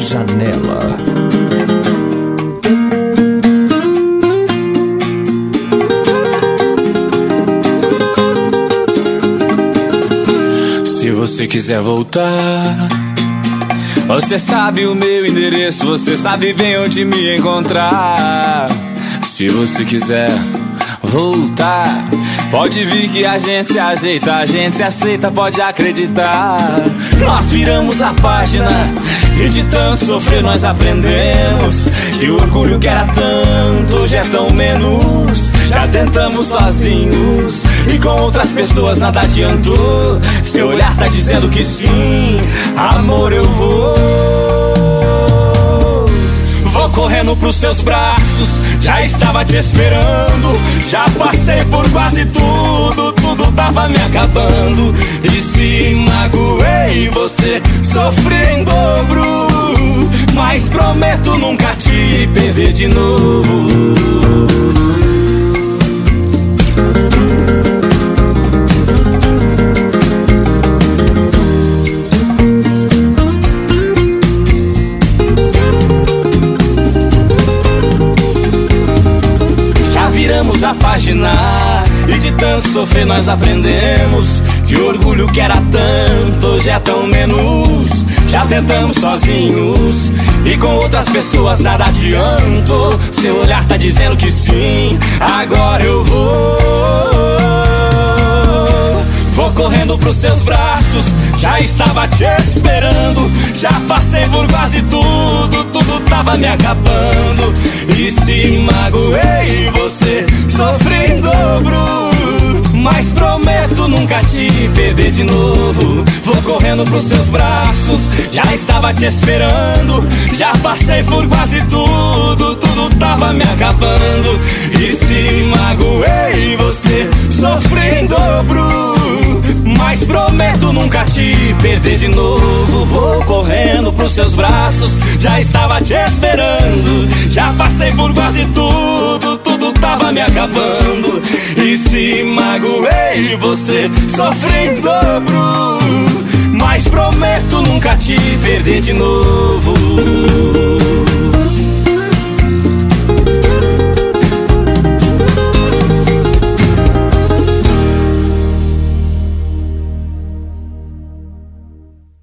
Janela. Se você quiser voltar, você sabe o meu endereço, você sabe bem onde me encontrar. Se você quiser voltar, pode vir que a gente se ajeita, a gente se aceita, pode acreditar. Nós viramos a página e de tanto sofrer nós aprendemos que o orgulho que era tanto hoje é tão menos. Já tentamos sozinhos e com outras pessoas nada adiantou. Seu olhar tá dizendo que sim, amor, eu vou. Vou correndo pros seus braços, já estava te esperando. Já passei por quase tudo, tudo tava me acabando. E se magoei você, sofri em dobro, mas prometo nunca te perder de novo. A página e de tanto sofrer nós aprendemos que o orgulho que era tanto hoje é tão menos. Já tentamos sozinhos e com outras pessoas nada adiantou. Seu olhar tá dizendo que sim, agora eu vou correndo pros seus braços, já estava te esperando. Já passei por quase tudo, tudo tava me acabando. E se magoei você, sofri em dobro, mas prometo nunca te perder de novo. Vou correndo pros seus braços, já estava te esperando. Já passei por quase tudo, tudo tava me acabando. E se magoei você, sofri em dobro, mas prometo nunca te perder de novo. Vou correndo pros seus braços, já estava te esperando. Já passei por quase tudo, tudo tava me acabando. E se magoei você, sofri em dobro, mas prometo nunca te perder de novo.